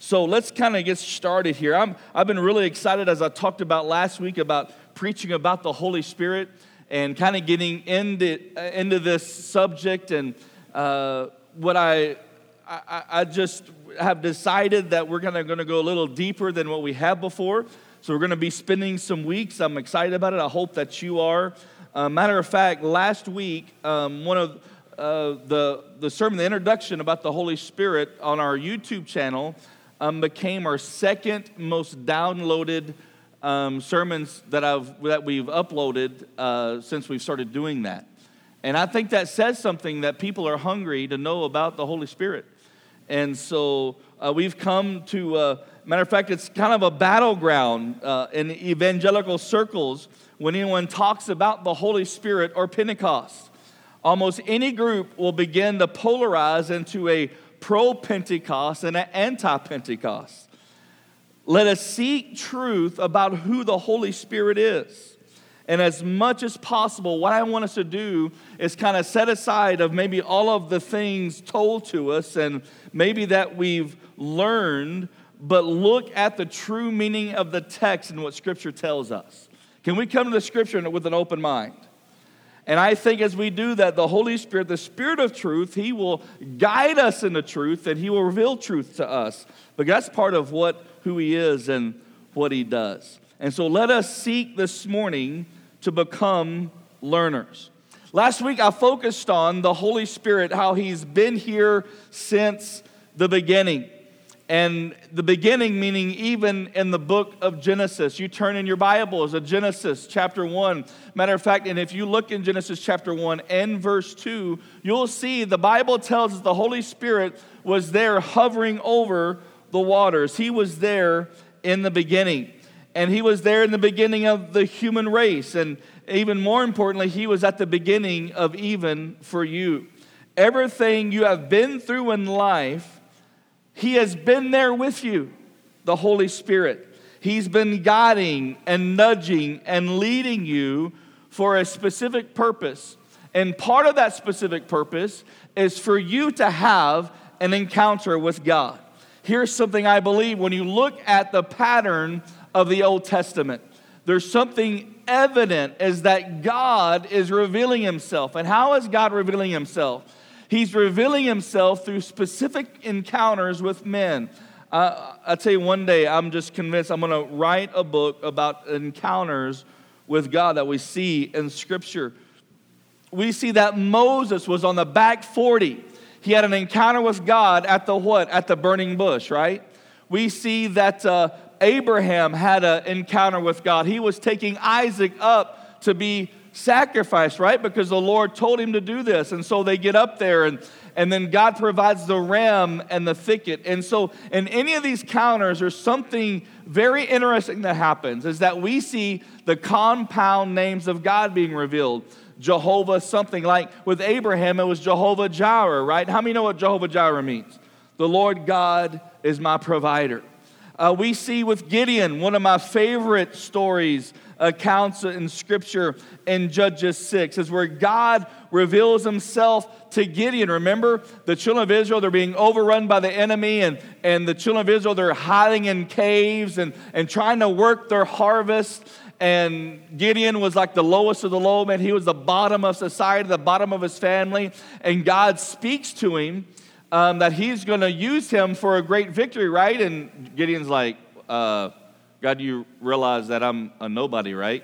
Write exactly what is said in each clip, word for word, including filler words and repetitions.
So let's kind of get started here. I'm, I've been really excited, as I talked about last week, about preaching about the Holy Spirit and kind of getting into, into this subject. And uh, what I, I I just have decided that we're gonna, gonna go a little deeper than what we have before. So we're going to be spending some weeks. I'm excited about it. I hope that you are. Uh, matter of fact, last week, um, one of uh, the, the sermon, the introduction about the Holy Spirit on our YouTube channel um, became our second most downloaded um, sermons that, I've, that we've uploaded uh, since we've started doing that. And I think that says something, that people are hungry to know about the Holy Spirit. And so uh, we've come to... Uh, Matter of fact, it's kind of a battleground uh, in evangelical circles when anyone talks about the Holy Spirit or Pentecost. Almost any group will begin to polarize into a pro-Pentecost and an anti-Pentecost. Let us seek truth about who the Holy Spirit is. And as much as possible, what I want us to do is kind of set aside of maybe all of the things told to us and maybe that we've learned, but look at the true meaning of the text and what Scripture tells us. Can we come to the Scripture with an open mind? And I think as we do that, the Holy Spirit, the Spirit of truth, He will guide us into truth and He will reveal truth to us. But that's part of what who He is and what He does. And so let us seek this morning to become learners. Last week I focused on the Holy Spirit, how He's been here since the beginning. And the beginning meaning even in the book of Genesis. You turn in your Bibles to Genesis chapter one. Matter of fact, and if you look in Genesis chapter one and verse two, you'll see the Bible tells us the Holy Spirit was there hovering over the waters. He was there in the beginning. And He was there in the beginning of the human race. And even more importantly, He was at the beginning of even for you. Everything you have been through in life, He has been there with you, the Holy Spirit. He's been guiding and nudging and leading you for a specific purpose. And part of that specific purpose is for you to have an encounter with God. Here's something I believe when you look at the pattern of the Old Testament. There's something evident is that God is revealing Himself. And how is God revealing Himself? He's revealing Himself through specific encounters with men. Uh, I tell you, one day I'm just convinced I'm going to write a book about encounters with God that we see in Scripture. We see that Moses was on the back forty. He had an encounter with God at the what? At the burning bush, right? We see that uh, Abraham had an encounter with God. He was taking Isaac up to be sacrifice, right? Because the Lord told him to do this. And so they get up there and, and then God provides the ram and the thicket. And so in any of these encounters, there's something very interesting that happens, is that we see the compound names of God being revealed. Jehovah something, like with Abraham, it was Jehovah Jireh, right? How many know what Jehovah Jireh means? The Lord God is my provider. Uh, we see with Gideon, one of my favorite stories, accounts in Scripture in Judges six, is where God reveals Himself to Gideon. Remember, the children of Israel, they're being overrun by the enemy, and, and the children of Israel, they're hiding in caves and, and trying to work their harvest. And Gideon was like the lowest of the low, man. He was the bottom of society, the bottom of his family. And God speaks to him um, that He's going to use him for a great victory, right? And Gideon's like, uh, God, you realize that I'm a nobody, right?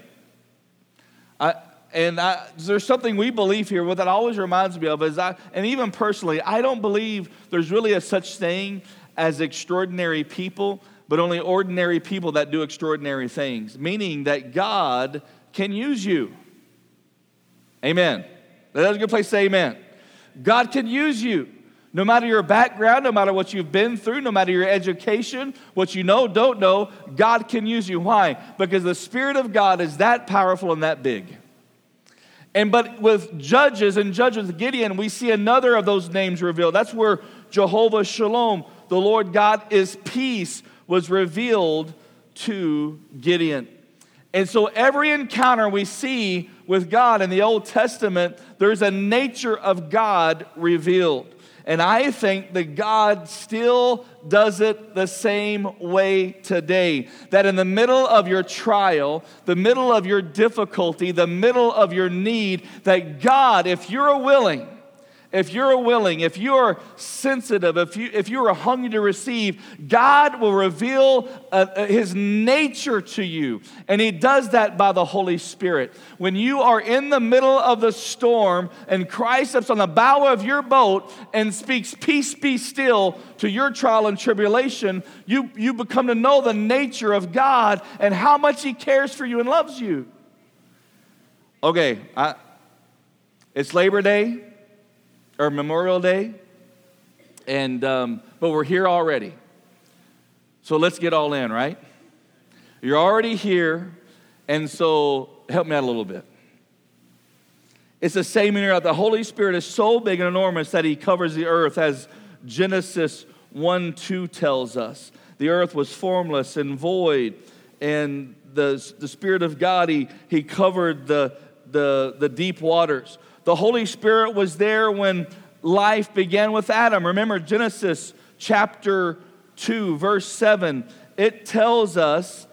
I, and I, there's something we believe here, what that always reminds me of is, I, and even personally, I don't believe there's really a such thing as extraordinary people, but only ordinary people that do extraordinary things, meaning that God can use you. Amen. That's a good place to say amen. God can use you. No matter your background, no matter what you've been through, no matter your education, what you know, don't know, God can use you. Why? Because the Spirit of God is that powerful and that big. And but with Judges and Judges with Gideon, we see another of those names revealed. That's where Jehovah Shalom, the Lord God is peace, was revealed to Gideon. And so every encounter we see with God in the Old Testament, there's a nature of God revealed. And I think that God still does it the same way today. That in the middle of your trial, the middle of your difficulty, the middle of your need, that God, if you're willing, if you're willing, if you're sensitive, if you if you are hungry to receive, God will reveal uh, His nature to you. And He does that by the Holy Spirit. When you are in the middle of the storm and Christ steps on the bow of your boat and speaks, "Peace, be still," to your trial and tribulation, you, you become to know the nature of God and how much He cares for you and loves you. Okay, I, it's Labor Day. Or Memorial Day, and um, but we're here already. So let's get all in, right? You're already here, and so help me out a little bit. It's the same in here. The Holy Spirit is so big and enormous that He covers the earth, as Genesis one two tells us. The earth was formless and void, and the, the Spirit of God, He, he covered the, the, the deep waters. The Holy Spirit was there when life began with Adam. Remember Genesis chapter two, verse seven. It tells us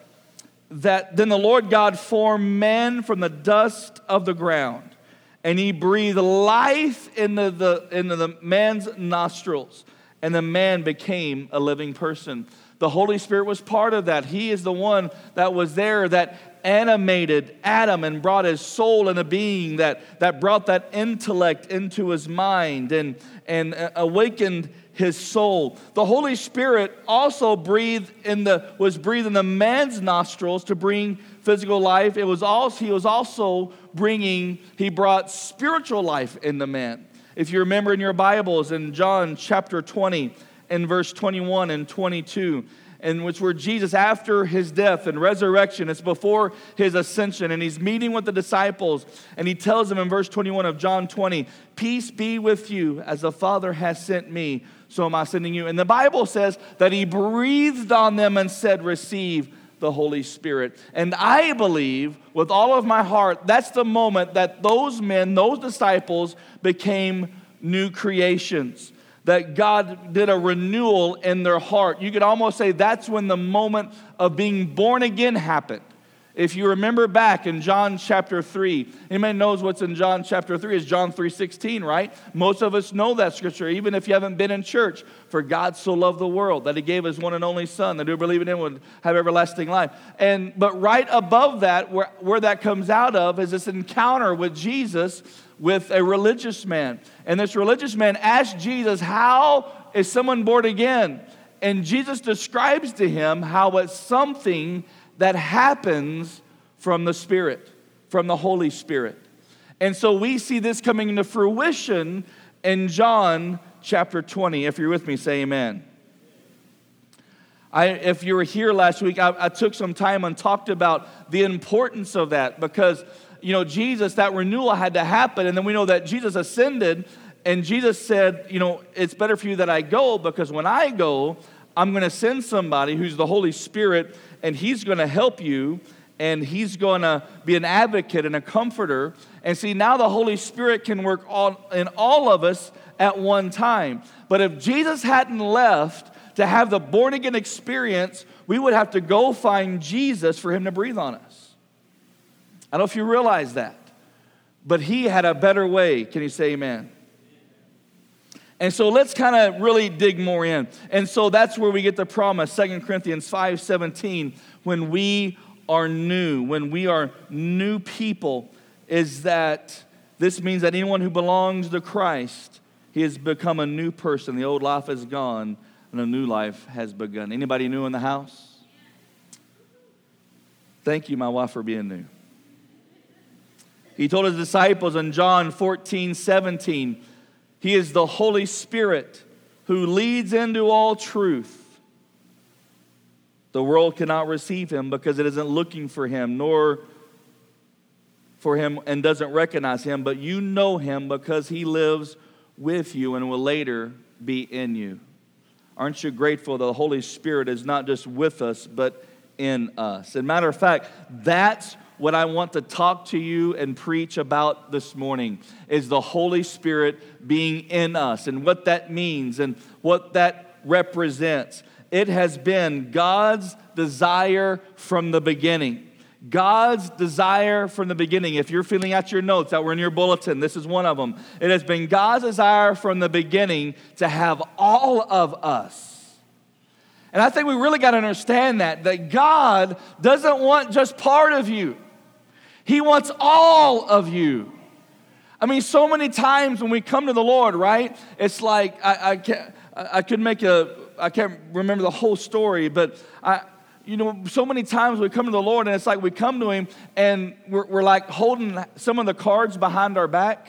that then the Lord God formed man from the dust of the ground, and He breathed life into the, into the man's nostrils, and the man became a living person. The Holy Spirit was part of that. He is the one that was there that animated Adam and brought his soul into being, that, that brought that intellect into his mind and, and awakened his soul. The Holy Spirit also breathed in the was breathed in the man's nostrils to bring physical life. It was also he was also bringing he brought spiritual life in the man. If you remember in your Bibles in John chapter twenty, in verse twenty-one and twenty-two, in which where Jesus, after His death and resurrection, it's before His ascension, and He's meeting with the disciples, and He tells them in verse twenty-one of John twenty, "Peace be with you, as the Father has sent me, so am I sending you." And the Bible says that He breathed on them and said, "Receive the Holy Spirit." And I believe with all of my heart, that's the moment that those men, those disciples, became new creations. That God did a renewal in their heart. You could almost say that's when the moment of being born again happened. If you remember back in John chapter three, anybody knows what's in John chapter three? It's John three sixteen, right? Most of us know that scripture, even if you haven't been in church. "For God so loved the world that He gave His one and only Son, that whoever believe in Him would have everlasting life." And but right above that, where, where that comes out of, is this encounter with Jesus with a religious man. And this religious man asked Jesus, "How is someone born again?" And Jesus describes to him how it's something that happens from the Spirit, from the Holy Spirit. And so we see this coming into fruition in John chapter twenty. If you're with me, say amen. I, if you were here last week, I, I took some time and talked about the importance of that, because you know, Jesus, that renewal had to happen. And then we know that Jesus ascended, and Jesus said, you know, "It's better for you that I go, because when I go, I'm going to send somebody who's the Holy Spirit, and He's going to help you, and He's going to be an advocate and a comforter." And see, now the Holy Spirit can work all, in all of us at one time. But if Jesus hadn't left to have the born-again experience, we would have to go find Jesus for Him to breathe on us. I don't know if you realize that, but He had a better way. Can you say amen? And so let's kind of really dig more in. And so that's where we get the promise, Second Corinthians five seventeen, when we are new, when we are new people, is that this means that anyone who belongs to Christ, he has become a new person. The old life is gone, and a new life has begun. Anybody new in the house? Thank you, my wife, for being new. He told His disciples in John fourteen seventeen, He is the Holy Spirit who leads into all truth. The world cannot receive Him because it isn't looking for Him, nor for Him, and doesn't recognize Him. But you know Him because He lives with you and will later be in you. Aren't you grateful that the Holy Spirit is not just with us, but in us? As a matter of fact, that's what I want to talk to you and preach about this morning is the Holy Spirit being in us and what that means and what that represents. It has been God's desire from the beginning. God's desire from the beginning. If you're filling out your notes that were in your bulletin, this is one of them. It has been God's desire from the beginning to have all of us. And I think we really got to understand that, that God doesn't want just part of you. He wants all of you. I mean, so many times when we come to the Lord, right? It's like, I, I can't, I could make a, I can't remember the whole story, but I, you know, so many times we come to the Lord and it's like we come to Him and we're, we're like holding some of the cards behind our back.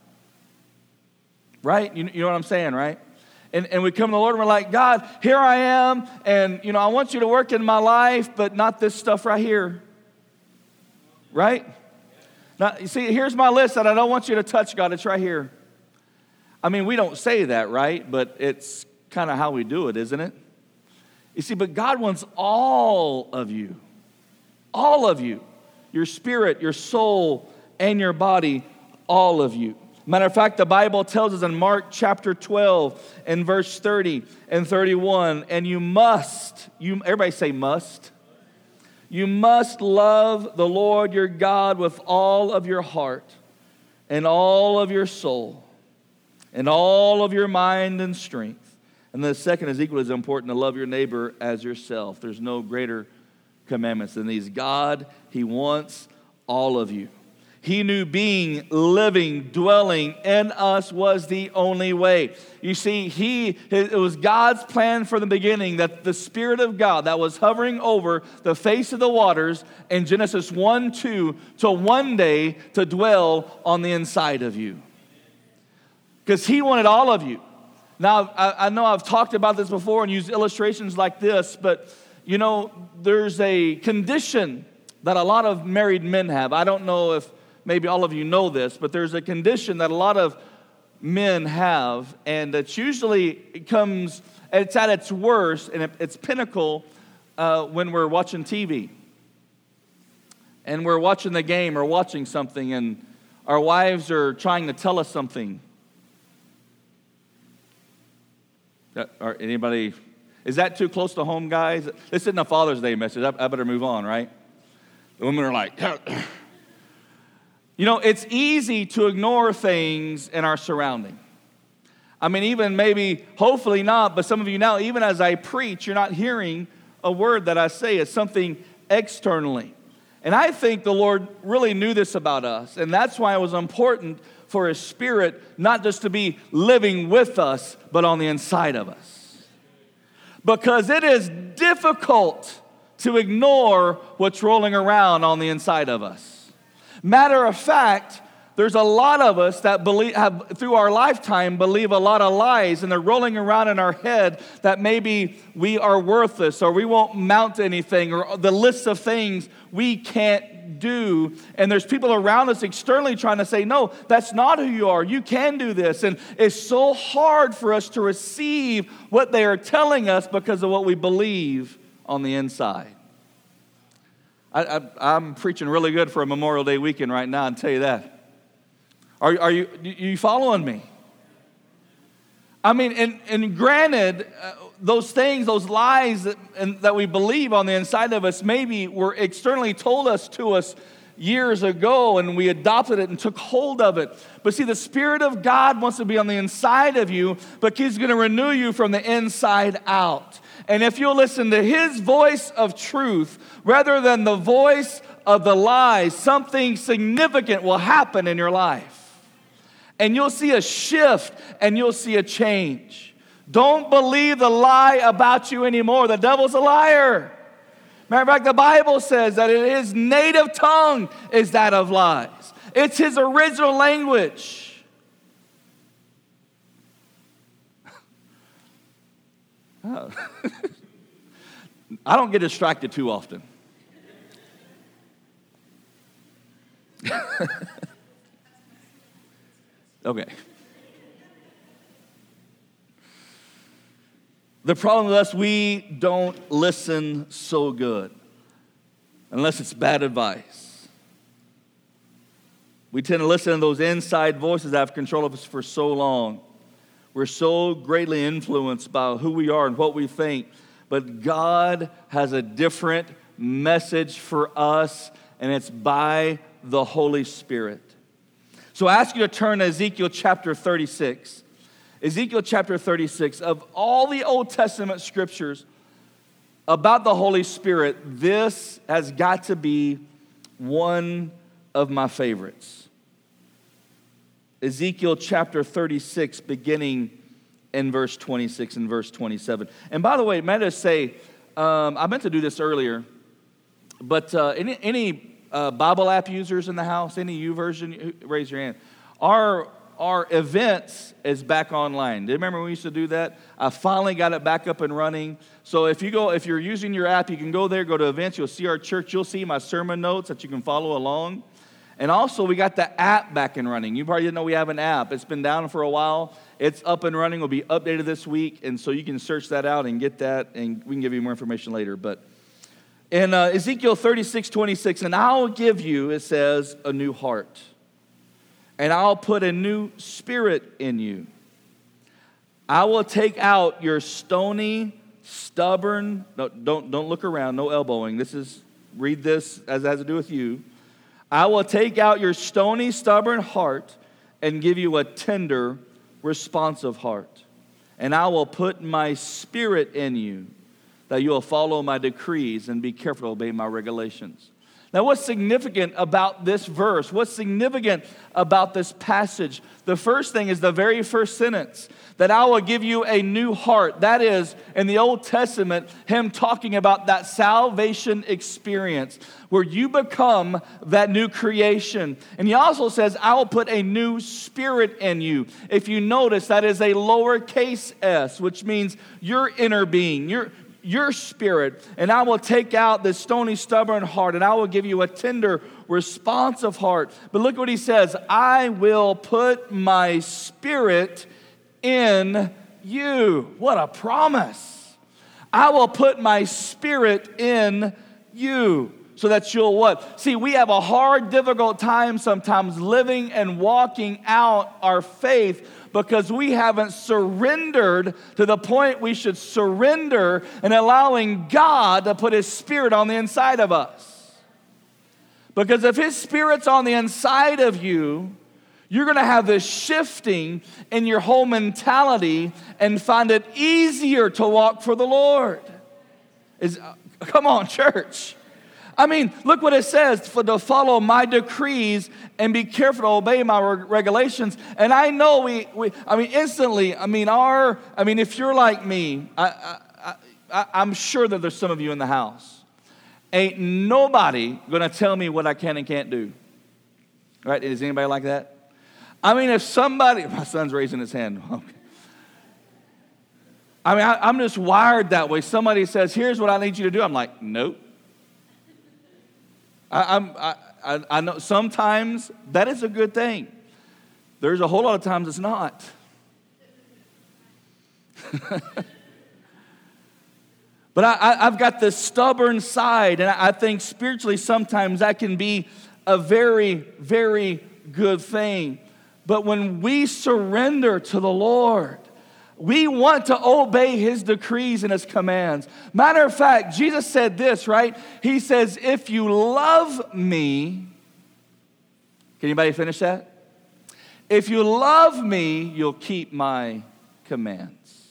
Right? You, you know what I'm saying, right? And, and we come to the Lord and we're like, God, here I am, and, you know, I want you to work in my life, but not this stuff right here. Right? Now, you see, here's my list that I don't want you to touch, God. It's right here. I mean, we don't say that, right? But it's kind of how we do it, isn't it? You see, but God wants all of you. All of you. Your spirit, your soul, and your body, all of you. Matter of fact, the Bible tells us in Mark chapter twelve and verse thirty and thirty-one, and you must, you everybody say must. You must love the Lord your God with all of your heart and all of your soul and all of your mind and strength. And the second is equally as important, to love your neighbor as yourself. There's no greater commandments than these. God, He wants all of you. He knew being, living, dwelling in us was the only way. You see, he it was God's plan from the beginning that the Spirit of God that was hovering over the face of the waters in Genesis one two to one day to dwell on the inside of you. Because He wanted all of you. Now, I, I know I've talked about this before and used illustrations like this, but, you know, there's a condition that a lot of married men have. I don't know if maybe all of you know this, but there's a condition that a lot of men have, and it's usually it comes, it's at its worst, and its pinnacle uh, when we're watching T V. And we're watching the game or watching something, and our wives are trying to tell us something. Or anybody, is that too close to home, guys? This isn't a Father's Day message. I, I better move on, right? The women are like, you know, it's easy to ignore things in our surrounding. I mean, even maybe, hopefully not, but some of you now, even as I preach, you're not hearing a word that I say. It's something externally. And I think the Lord really knew this about us, and that's why it was important for His Spirit not just to be living with us, but on the inside of us. Because it is difficult to ignore what's rolling around on the inside of us. Matter of fact, there's a lot of us that believe, have through our lifetime believe a lot of lies, and they're rolling around in our head that maybe we are worthless or we won't mount to anything, or the list of things we can't do. And there's people around us externally trying to say, no, that's not who you are. You can do this. And it's so hard for us to receive what they are telling us because of what we believe on the inside. I, I, I'm preaching really good for a Memorial Day weekend right now, I'll tell you that. Are, are you, are you following me? I mean, and, and granted, uh, those things, those lies that, and, that we believe on the inside of us maybe were externally told us to us years ago, and we adopted it and took hold of it. But see, the Spirit of God wants to be on the inside of you, but He's going to renew you from the inside out. And if you'll listen to His voice of truth rather than the voice of the lies, something significant will happen in your life. And you'll see a shift and you'll see a change. Don't believe the lie about you anymore. The devil's a liar. Matter of fact, the Bible says that his native tongue is that of lies. It's his original language. Oh. I don't get distracted too often. Okay. The problem with us, we don't listen so good unless it's bad advice. We tend to listen to those inside voices that have control of us for so long. We're so greatly influenced by who we are and what we think. But God has a different message for us, and it's by the Holy Spirit. So I ask you to turn to Ezekiel chapter thirty-six. Ezekiel chapter thirty-six. Of all the Old Testament scriptures about the Holy Spirit, this has got to be one of my favorites. Ezekiel chapter thirty-six, beginning in verse twenty-six and verse twenty-seven. And by the way, may I just say, um, I meant to do this earlier, but uh, any, any uh, Bible app users in the house, any YouVersion, raise your hand. Our Our events is back online. Do you remember when we used to do that? I finally got it back up and running. So if you go, if you're using your app, you can go there, go to events. You'll see our church. You'll see my sermon notes that you can follow along. And also, we got the app back and running. You probably didn't know we have an app. It's been down for a while. It's up and running. It'll be updated this week, and so you can search that out and get that, and we can give you more information later. But in uh, Ezekiel thirty-six, twenty-six, and I'll give you, it says, a new heart. And I'll put a new spirit in you. I will take out your stony, stubborn, no, don't, don't look around, no elbowing. This is, read this as it has to do with you. I will take out your stony, stubborn heart and give you a tender, responsive heart. And I will put my spirit in you, that you will follow my decrees and be careful to obey my regulations. Now, what's significant about this verse? What's significant about this passage? The first thing is the very first sentence, that I will give you a new heart. That is, in the Old Testament, him talking about that salvation experience where you become that new creation. And he also says, I will put a new spirit in you. If you notice, that is a lowercase s, which means your inner being, your your spirit, and I will take out this stony, stubborn heart, and I will give you a tender, responsive heart. But look what he says, I will put my spirit in you. What a promise. I will put my spirit in you. So that you'll what? See, we have a hard, difficult time sometimes living and walking out our faith because we haven't surrendered to the point we should surrender and allowing God to put His Spirit on the inside of us. Because if His Spirit's on the inside of you, you're going to have this shifting in your whole mentality and find it easier to walk for the Lord. Is, come on, church. I mean, look what it says, for to follow my decrees and be careful to obey my regulations. And I know we, we I mean, instantly, I mean, our, I mean, if you're like me, I, I, I, I'm sure that there's some of you in the house. Ain't nobody going to tell me what I can and can't do. Right? Is anybody like that? I mean, if somebody, my son's raising his hand. Okay. I mean, I, I'm just wired that way. Somebody says, here's what I need you to do. I'm like, nope. I, I'm, I, I know sometimes that is a good thing. There's a whole lot of times it's not. But I, I, I've got this stubborn side, and I, I think spiritually sometimes that can be a very, very good thing. But when we surrender to the Lord, we want to obey His decrees and His commands. Matter of fact, Jesus said this, right? He says, if you love me, can anybody finish that? If you love me, you'll keep my commands.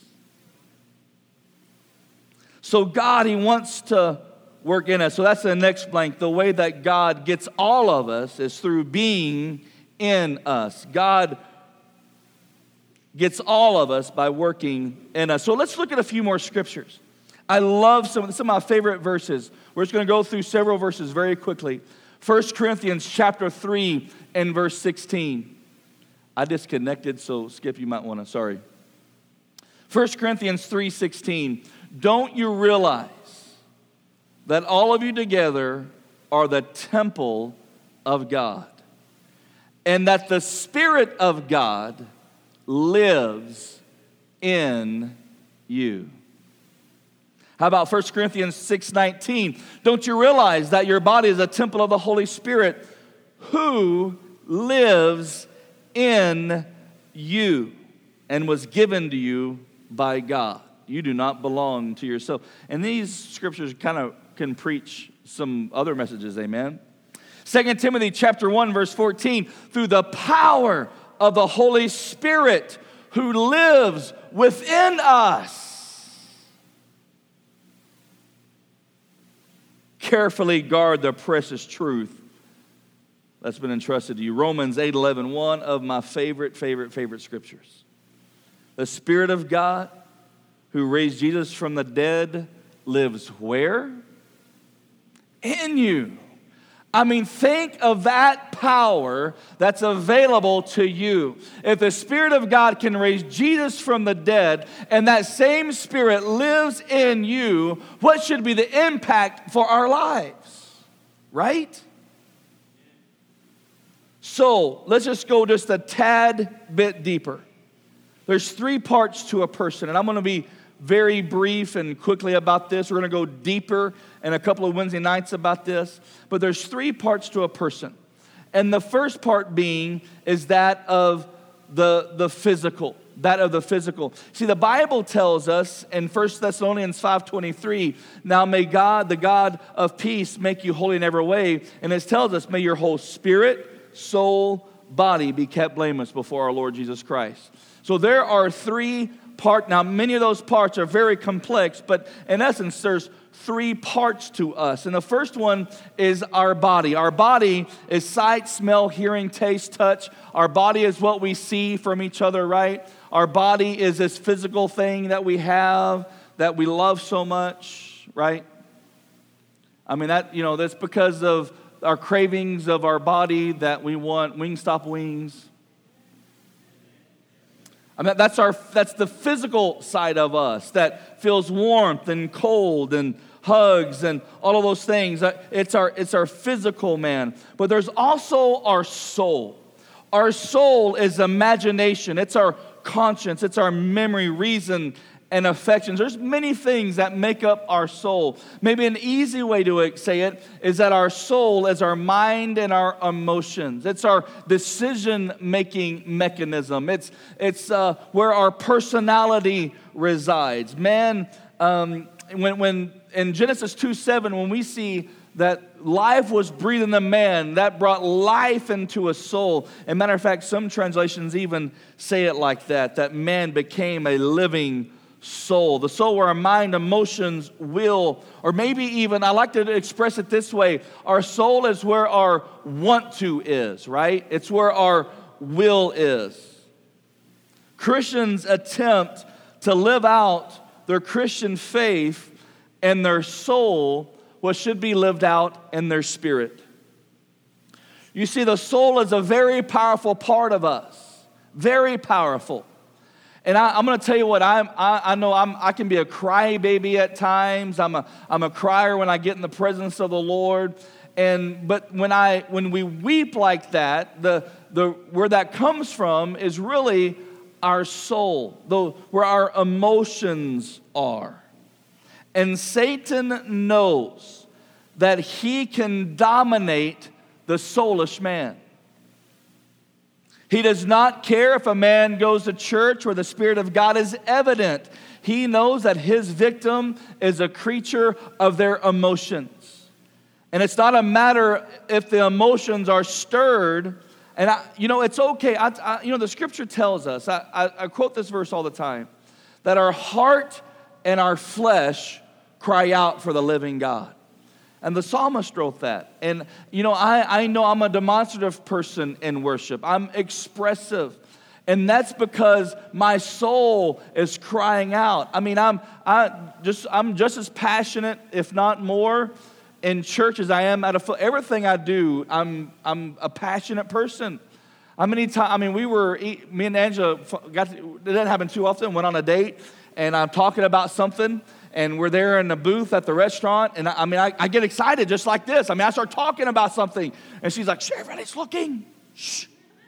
So God, He wants to work in us. So that's the next blank. The way that God gets all of us is through being in us. God gets all of us by working in us. So let's look at a few more scriptures. I love some, some of my favorite verses. We're just going to go through several verses very quickly. First Corinthians chapter three and verse sixteen. I disconnected, so Skip, you might want to, sorry. First Corinthians three sixteen. Don't you realize that all of you together are the temple of God, and that the Spirit of God lives in you? How about First Corinthians six nineteen? Don't you realize that your body is a temple of the Holy Spirit who lives in you and was given to you by God. You do not belong to yourself. And these scriptures kind of can preach some other messages, amen? Second Timothy chapter one, verse fourteen, through the power of the Holy Spirit who lives within us. Carefully guard the precious truth that's been entrusted to you. Romans eight eleven, one of my favorite, favorite, favorite scriptures. The Spirit of God who raised Jesus from the dead lives where? In you. I mean, think of that power that's available to you. If the Spirit of God can raise Jesus from the dead and that same Spirit lives in you, what should be the impact for our lives? Right? So, let's just go just a tad bit deeper. There's three parts to a person, and I'm going to be very brief and quickly about this. We're going to go deeper in a couple of Wednesday nights about this. But there's three parts to a person. And the first part being is that of the, the physical. That of the physical. See, the Bible tells us in First Thessalonians five twenty-three, now may God, the God of peace, make you holy in every way. And it tells us, may your whole spirit, soul, body be kept blameless before our Lord Jesus Christ. So there are three parts. Now, many of those parts are very complex, but in essence, there's three parts to us. And the first one is our body. Our body is sight, smell, hearing, taste, touch. Our body is what we see from each other, right? Our body is this physical thing that we have that we love so much, right? I mean, that, you know, that's because of our cravings of our body that we want Wingstop wings. I mean, that's our that's the physical side of us that feels warmth and cold and hugs and all of those things. It's our it's our physical man. But there's also our soul. Our soul is imagination. It's our conscience. It's our memory, reason, and affections. There's many things that make up our soul. Maybe an easy way to say it is that our soul is our mind and our emotions. It's our decision-making mechanism. It's it's uh, where our personality resides. Man, um, when when in Genesis two seven, when we see that life was breathed in the man, that brought life into a soul. As a matter of fact, some translations even say it like that, that man became a living soul. The soul where our mind, emotions, will, or maybe even, I like to express it this way, our soul is where our want to is, right? It's where our will is. Christians attempt to live out their Christian faith and their soul, what should be lived out in their spirit. You see, the soul is a very powerful part of us. Very powerful. And I, I'm going to tell you what, I'm, I, I know I'm, I can be a crybaby at times. I'm a, I'm a crier when I get in the presence of the Lord. And but when I when we weep like that, the the where that comes from is really our soul, the, where our emotions are. And Satan knows that he can dominate the soulish man. He does not care if a man goes to church where the Spirit of God is evident. He knows that his victim is a creature of their emotions. And it's not a matter if the emotions are stirred. And, I, you know, it's okay. I, I, you know, the Scripture tells us, I, I, I quote this verse all the time, that our heart and our flesh cry out for the living God. And the psalmist wrote that. And, you know, I, I know I'm a demonstrative person in worship. I'm expressive. And that's because my soul is crying out. I mean, I'm I just I'm just as passionate, if not more, in church as I am at a everything I do. I'm I'm a passionate person. How many times? I mean, we were me and Angela got to, it doesn't happen too often. Went on a date, and I'm talking about something. And we're there in the booth at the restaurant, and I, I mean, I, I get excited just like this. I mean, I start talking about something, and she's like, "Shh, everybody's looking." Shh.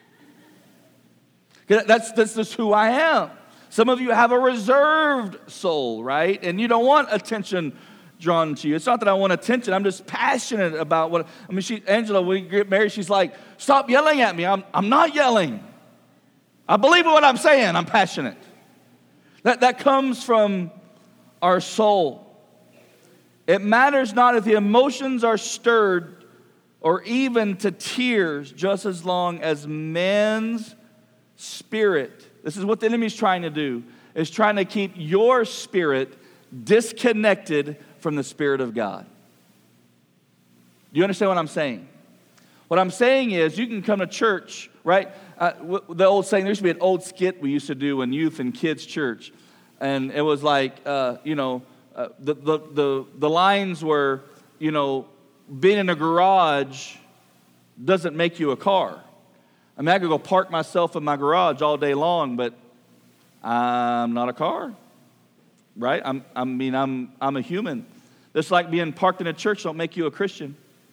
That's that's just who I am. Some of you have a reserved soul, right? And you don't want attention drawn to you. It's not that I want attention. I'm just passionate about what, I mean, she, Angela, when we get married, she's like, stop yelling at me. I'm, I'm not yelling. I believe in what I'm saying. I'm passionate. That, that comes from our soul. It matters not if the emotions are stirred or even to tears, just as long as man's spirit, this is what the enemy's trying to do, is trying to keep your spirit disconnected from the Spirit of God. Do you understand what I'm saying? What I'm saying is you can come to church, right? Uh, the old saying, there used to be an old skit we used to do in youth and kids church. And it was like, uh, you know, uh, the, the, the, the lines were, you know, being in a garage doesn't make you a car. I mean, I could go park myself in my garage all day long, but I'm not a car, right? I'm, I mean, I'm, I'm a human. Just like being parked in a church don't make you a Christian.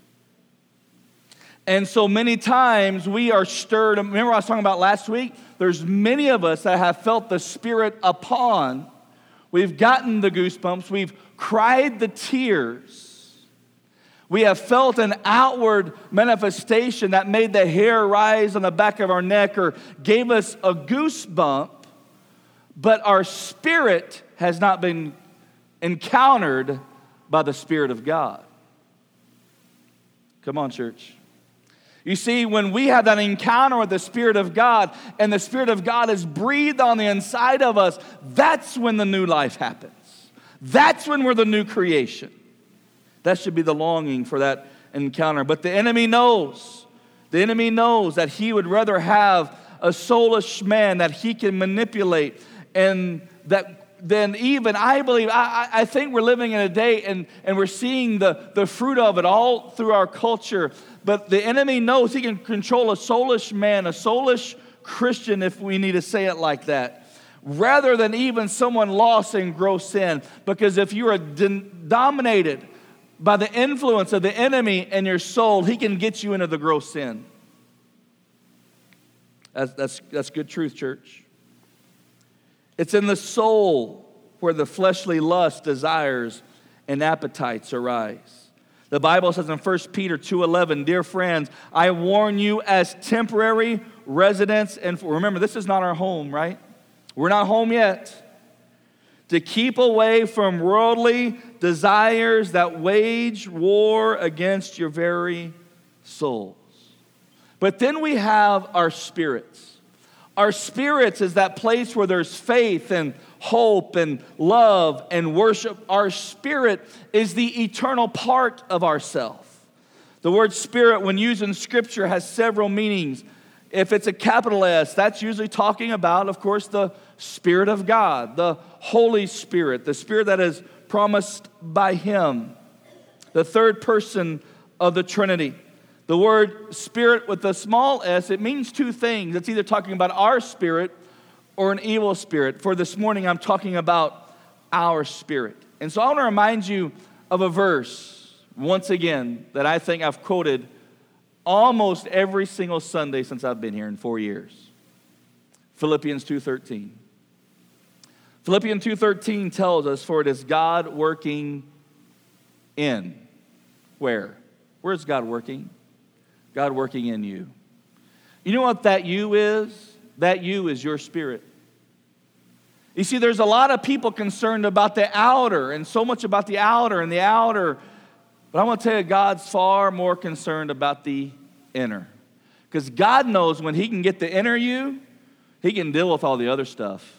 And so many times we are stirred. Remember what I was talking about last week? There's many of us that have felt the Spirit upon. We've gotten the goosebumps. We've cried the tears. We have felt an outward manifestation that made the hair rise on the back of our neck or gave us a goosebump, but our spirit has not been encountered by the Spirit of God. Come on, church. You see, when we have that encounter with the Spirit of God and the Spirit of God is breathed on the inside of us, that's when the new life happens. That's when we're the new creation. That should be the longing for that encounter. But the enemy knows. The enemy knows that he would rather have a soulish man that he can manipulate, and that then even, I believe, I, I think we're living in a day and, and we're seeing the, the fruit of it all through our culture. But the enemy knows he can control a soulish man, a soulish Christian, if we need to say it like that, rather than even someone lost in gross sin. Because if you are de- dominated by the influence of the enemy in your soul, he can get you into the gross sin. That's, that's, that's good truth, church. It's in the soul where the fleshly lust, desires, and appetites arise. The Bible says in First Peter two eleven, dear friends, I warn you as temporary residents, and remember, this is not our home, right? We're not home yet. To keep away from worldly desires that wage war against your very souls. But then we have our spirits. Our spirits is that place where there's faith and hope and love and worship. Our spirit is the eternal part of ourself. The word spirit, when used in Scripture, has several meanings. If it's a capital S, that's usually talking about, of course, the Spirit of God, the Holy Spirit, the Spirit that is promised by Him, the third person of the Trinity. The word spirit with a small s, it means two things. It's either talking about our spirit or an evil spirit. For this morning, I'm talking about our spirit. And so I want to remind you of a verse, once again, that I think I've quoted almost every single Sunday since I've been here in four years. Philippians two thirteen. Philippians two thirteen tells us, for it is God working in. Where? Where is God working? God working in you. You know what that you is? That you is your spirit. You see, there's a lot of people concerned about the outer and so much about the outer and the outer. But I want to tell you, God's far more concerned about the inner. Because God knows when He can get the inner you, He can deal with all the other stuff.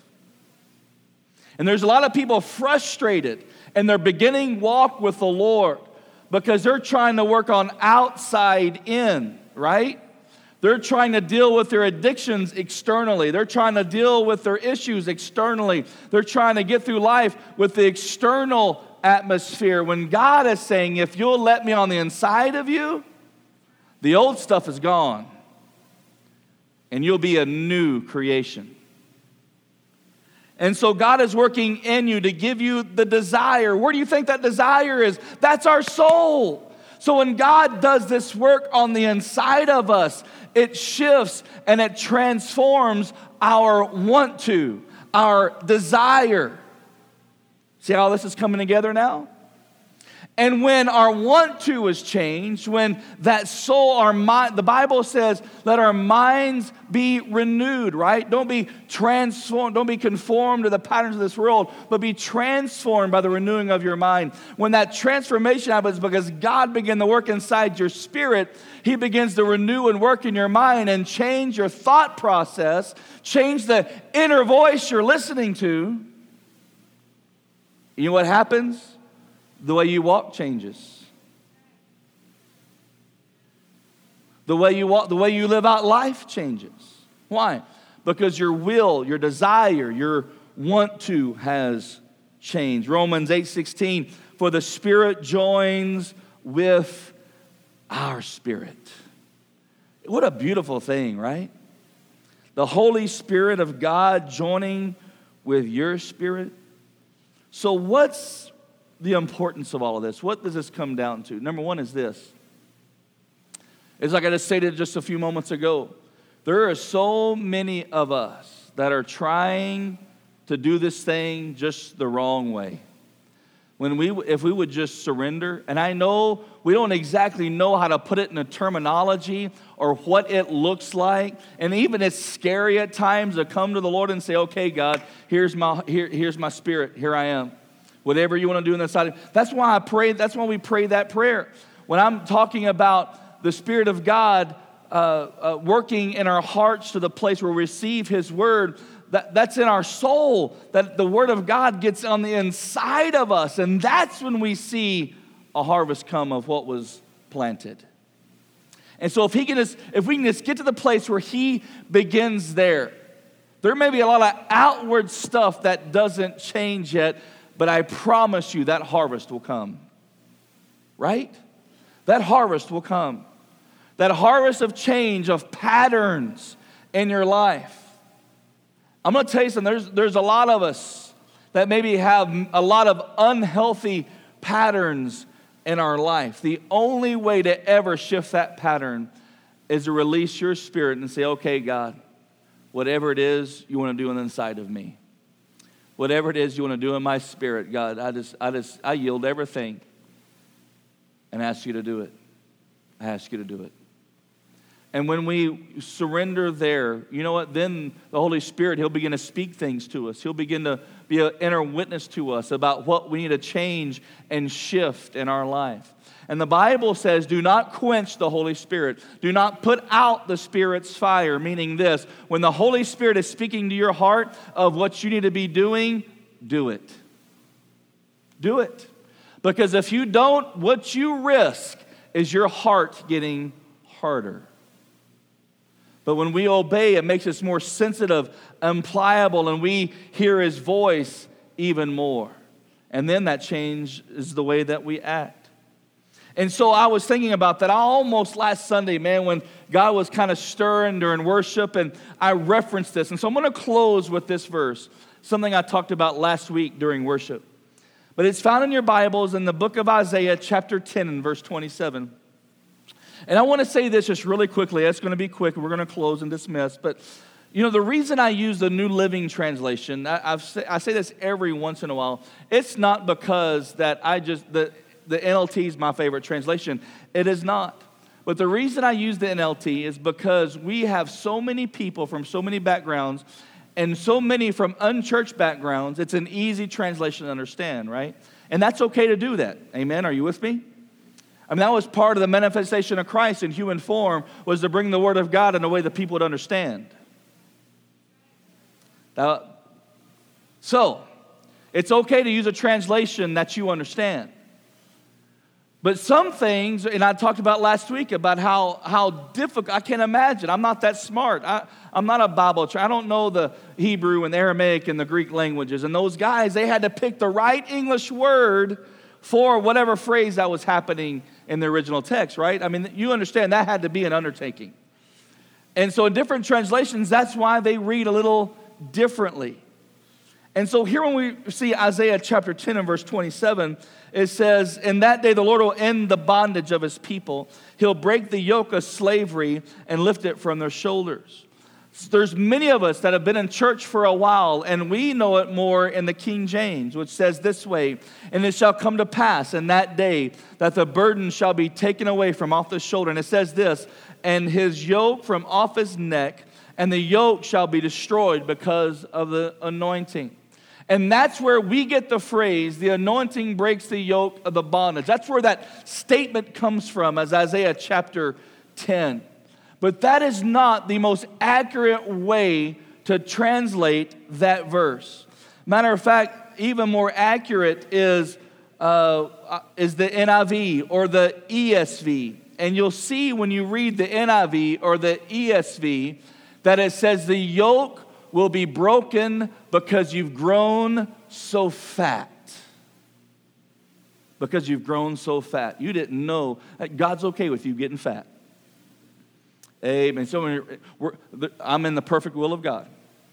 And there's a lot of people frustrated in their beginning walk with the Lord because they're trying to work on outside in, right? They're trying to deal with their addictions externally. They're trying to deal with their issues externally. They're trying to get through life with the external atmosphere. When God is saying, if you'll let me on the inside of you, the old stuff is gone. And you'll be a new creation. And so God is working in you to give you the desire. Where do you think that desire is? That's our soul. So when God does this work on the inside of us, it shifts and it transforms our want to, our desire. See how this is coming together now? And when our want to is changed, when that soul, our mind, the Bible says, let our minds be renewed, right? Don't be transformed, don't be conformed to the patterns of this world, but be transformed by the renewing of your mind. When that transformation happens, because God began to work inside your spirit, He begins to renew and work in your mind and change your thought process, change the inner voice you're listening to. You know what happens? The way you walk changes. The way you walk, the way you live out life changes. Why? Because your will, your desire, your want to has changed. Romans eight sixteen, for the Spirit joins with our spirit. What a beautiful thing, right? The Holy Spirit of God joining with your spirit. So what's the importance of all of this? What does this come down to? Number one is this. It's like I just stated just a few moments ago. There are so many of us that are trying to do this thing just the wrong way. When we, if we would just surrender, and I know we don't exactly know how to put it in a terminology or what it looks like, and even it's scary at times to come to the Lord and say, okay, God, here's my, here, here's my spirit, here I am. Whatever you want to do in the side. That's why I pray, that's why we pray that prayer. When I'm talking about the Spirit of God uh, uh, working in our hearts to the place where we receive His Word, that, that's in our soul, that the Word of God gets on the inside of us. And that's when we see a harvest come of what was planted. And so if he can just, if we can just get to the place where He begins there, there may be a lot of outward stuff that doesn't change yet, but I promise you that harvest will come. Right? That harvest will come. That harvest of change, of patterns in your life. I'm going to tell you something. There's, there's a lot of us that maybe have a lot of unhealthy patterns in our life. The only way to ever shift that pattern is to release your spirit and say, okay, God, whatever it is you want to do on the inside of me. Whatever it is you want to do in my spirit, God, I just, I just, I yield everything and ask you to do it. I ask you to do it. And when we surrender there, you know what? Then the Holy Spirit, He'll begin to speak things to us. He'll begin to be an inner witness to us about what we need to change and shift in our life. And the Bible says, do not quench the Holy Spirit. Do not put out the Spirit's fire, meaning this. When the Holy Spirit is speaking to your heart of what you need to be doing, do it. Do it. Because if you don't, what you risk is your heart getting harder. But when we obey, it makes us more sensitive and pliable, and we hear His voice even more. And then that changes the way that we act. And so I was thinking about that. I almost last Sunday, man, when God was kind of stirring during worship, and I referenced this. And so I'm going to close with this verse, something I talked about last week during worship. But it's found in your Bibles in the book of Isaiah, chapter ten, and verse twenty-seven. And I want to say this just really quickly. It's going to be quick. We're going to close and dismiss. But, you know, the reason I use the New Living Translation, I, I've say, I say this every once in a while. It's not because that I just... the The N L T is my favorite translation. It is not. But the reason I use the N L T is because we have so many people from so many backgrounds and so many from unchurched backgrounds. It's an easy translation to understand, right? And that's okay to do that. Amen? Are you with me? I mean, that was part of the manifestation of Christ in human form, was to bring the Word of God in a way that people would understand. Now, so, it's okay to use a translation that you understand. But some things, and I talked about last week about how, how difficult, I can't imagine. I'm not that smart. I, I'm not a Bible trainer. I don't know the Hebrew and the Aramaic and the Greek languages. And those guys, they had to pick the right English word for whatever phrase that was happening in the original text, right? I mean, you understand that had to be an undertaking. And so in different translations, that's why they read a little differently. And so here when we see Isaiah chapter ten and verse twenty-seven, it says, in that day the Lord will end the bondage of His people. He'll break the yoke of slavery and lift it from their shoulders. There's many of us that have been in church for a while, and we know it more in the King James, which says this way, and it shall come to pass in that day that the burden shall be taken away from off the shoulder. And it says this, and his yoke from off his neck, and the yoke shall be destroyed because of the anointing. And that's where we get the phrase, the anointing breaks the yoke of the bondage. That's where that statement comes from, as Isaiah chapter ten. But that is not the most accurate way to translate that verse. Matter of fact, even more accurate is, uh, is the N I V or the E S V. And you'll see when you read the N I V or the E S V that it says the yoke will be broken because you've grown so fat. Because you've grown so fat. You didn't know that God's okay with you getting fat. Amen. So we're, I'm in the perfect will of God.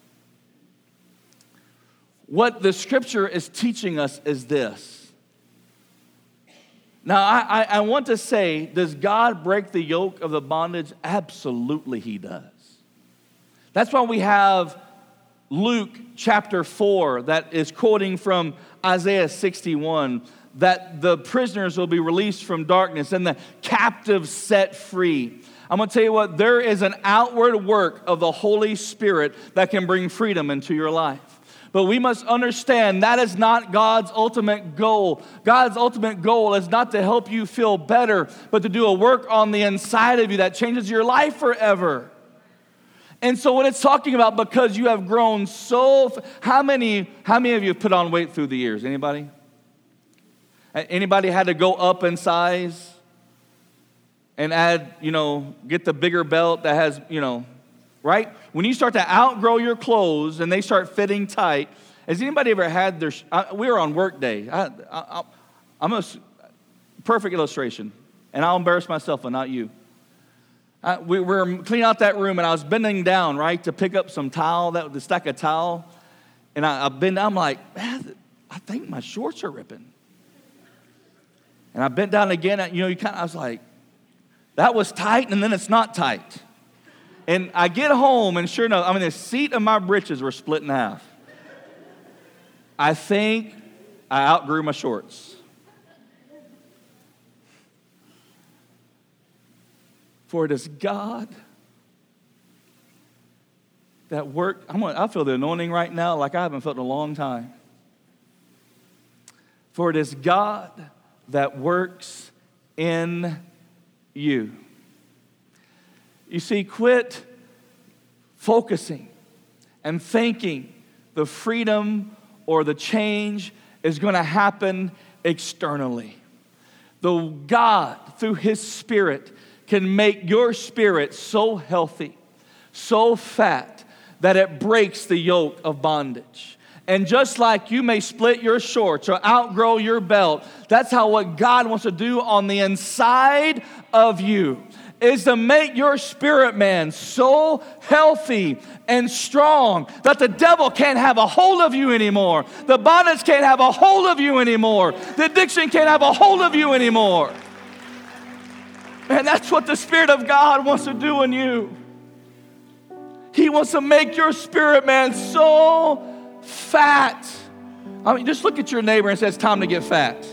What the scripture is teaching us is this. Now, I, I, I want to say, does God break the yoke of the bondage? Absolutely, he does. That's why we have Luke chapter four that is quoting from Isaiah sixty-one, that the prisoners will be released from darkness and the captives set free. I'm going to tell you what, there is an outward work of the Holy Spirit that can bring freedom into your life. But we must understand that is not God's ultimate goal. God's ultimate goal is not to help you feel better, but to do a work on the inside of you that changes your life forever. And so when it's talking about because you have grown so, how many, how many of you have put on weight through the years? Anybody? Anybody had to go up in size? And add, you know, get the bigger belt that has, you know, right? When you start to outgrow your clothes and they start fitting tight, has anybody ever had their, I, we were on work day. I, I, I'm a perfect illustration, and I'll embarrass myself and not you. I, we were cleaning out that room, and I was bending down, right, to pick up some towel, that the stack of towel, and I, I bend down, I'm like, man, I think my shorts are ripping. And I bent down again, you know, you kind of, I was like, that was tight, and then it's not tight. And I get home, and sure enough, I mean, the seat of my britches were split in half. I think I outgrew my shorts. For it is God that worked. I'm gonna, I feel the anointing right now like I haven't felt in a long time. For it is God that works in you. You see, quit focusing and thinking the freedom or the change is going to happen externally. The God, through his Spirit, can make your spirit so healthy, so fat, that it breaks the yoke of bondage. And just like you may split your shorts or outgrow your belt, that's how what God wants to do on the inside of you is to make your spirit man so healthy and strong that the devil can't have a hold of you anymore. The bondage can't have a hold of you anymore. The addiction can't have a hold of you anymore. And that's what the Spirit of God wants to do in you. He wants to make your spirit man so fat. I mean, just look at your neighbor and say, it's time to get fat.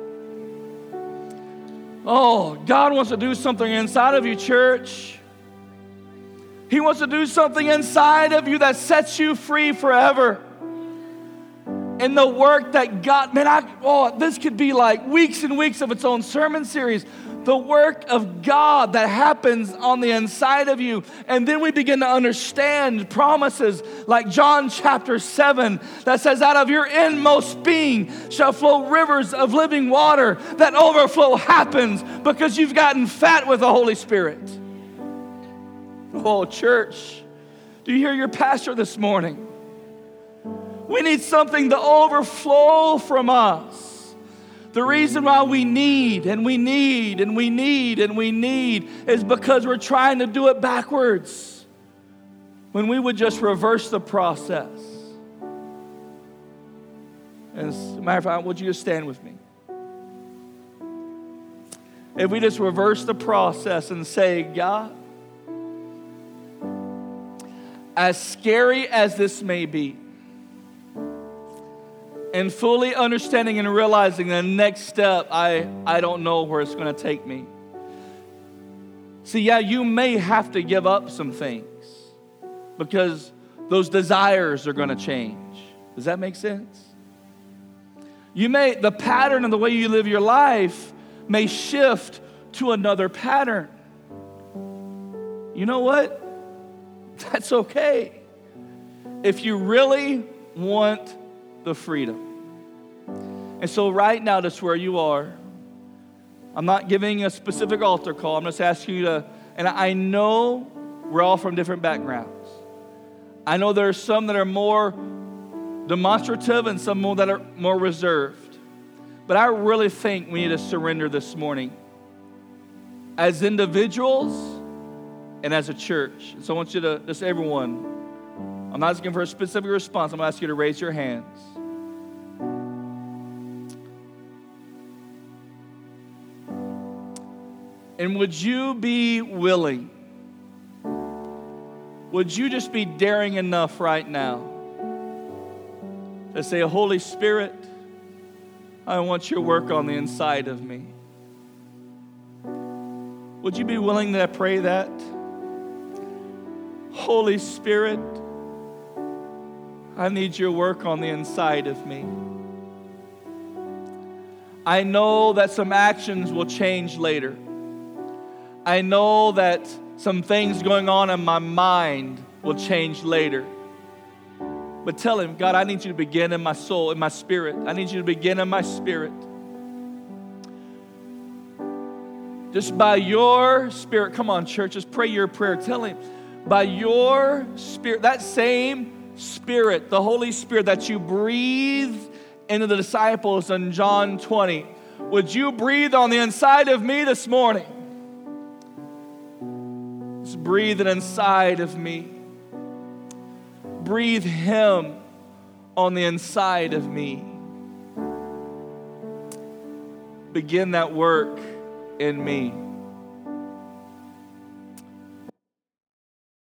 Oh, God wants to do something inside of you, church. He wants to do something inside of you that sets you free forever. And the work that God, man, I, oh, this could be like weeks and weeks of its own sermon series. The work of God that happens on the inside of you. And then we begin to understand promises like John chapter seven that says, out of your inmost being shall flow rivers of living water. That overflow happens because you've gotten fat with the Holy Spirit. Oh, church, do you hear your pastor this morning? We need something to overflow from us. The reason why we need and we need and we need and we need is because we're trying to do it backwards. When we would just reverse the process. As a matter of fact, would you just stand with me? If we just reverse the process and say, God, as scary as this may be, and fully understanding and realizing the next step, I, I don't know where it's going to take me. See, yeah, you may have to give up some things because those desires are going to change. Does that make sense? You may, the pattern of the way you live your life may shift to another pattern. You know what? That's okay. If you really want the freedom. And so right now, that's where you are. I'm not giving a specific altar call. I'm just asking you to, and I know we're all from different backgrounds. I know there are some that are more demonstrative and some more that are more reserved. But I really think we need to surrender this morning as individuals and as a church. So I want you to, just everyone, I'm not asking for a specific response. I'm going to ask you to raise your hands. And would you be willing? Would you just be daring enough right now to say, Holy Spirit, I want your work on the inside of me? Would you be willing to pray that? Holy Spirit, I need your work on the inside of me. I know that some actions will change later. I know that some things going on in my mind will change later. But tell him, God, I need you to begin in my soul, in my spirit. I need you to begin in my spirit. Just by your spirit, come on, church, just pray your prayer. Tell him, by your spirit, that same spirit, the Holy Spirit that you breathed into the disciples in John twenty, would you breathe on the inside of me this morning? Just breathe it inside of me. Breathe him on the inside of me. Begin that work in me.